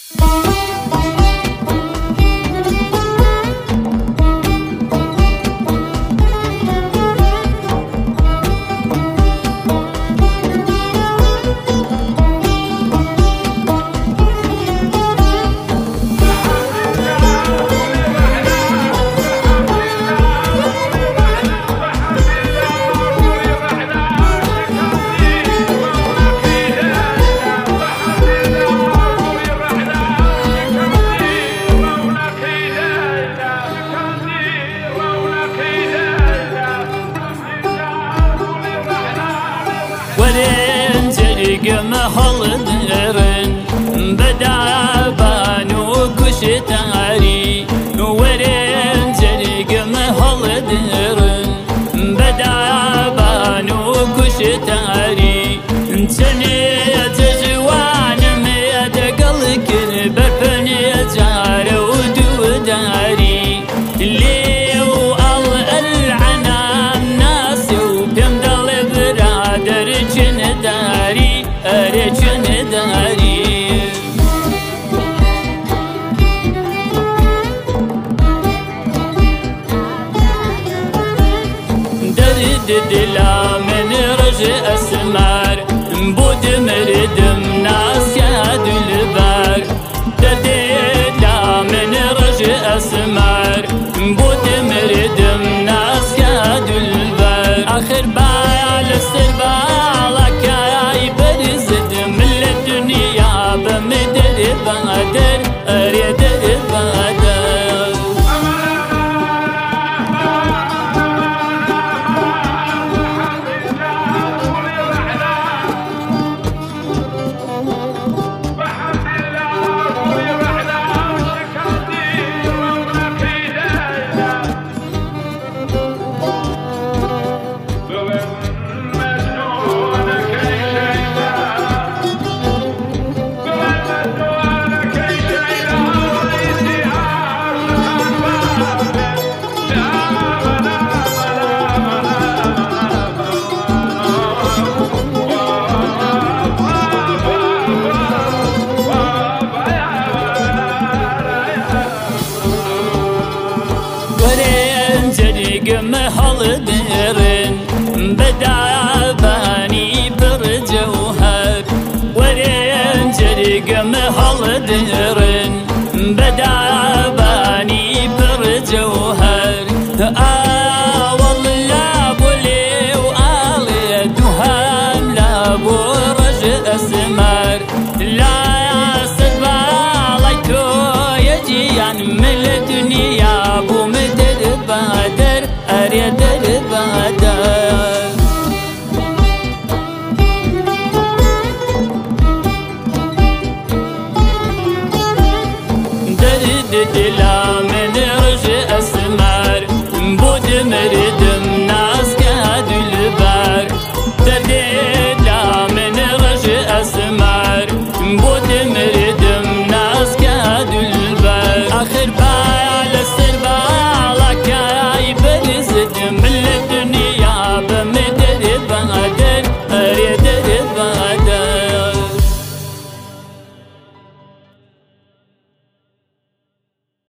هەڵدرن بەدابان و کوشتاری وەرێن جەرگمە هەڵدرن بەدابان و کوشتاری چنێت جوانم دەگەڵ کرد بەپەنێ جارە و دووداری لێو ئەڵ ئەلعنان ناسی و پێم دەڵێ برادەر چنداری ئەرێ چنداری دەرد دلا من ڕژ ئەسمار بۆ دمردم ناسکە دولبەر دەدێلا من ڕژ ئەسمار بۆ دمردم ناسکە دولبەر ئاخر بایا لەسەر باڵەکای بەرزدم لە دنیا بەمە دەربەدەر ئەرێ دەربەدەر جەرگمە هەڵدرن بەدابانی پڕ جەوهەر وەرێن جەرگمە هەڵدرن بەدابانی پڕ جەوهەر ئاوەڵلا بۆ لێو ئاڵێ دووهام لا بۆ ڕژ ئەسمار لاسەد باڵای تۆیە گیان من لە دنیا بوومە دەربەدەر ئەرێ دەربەدەر دەرد دلا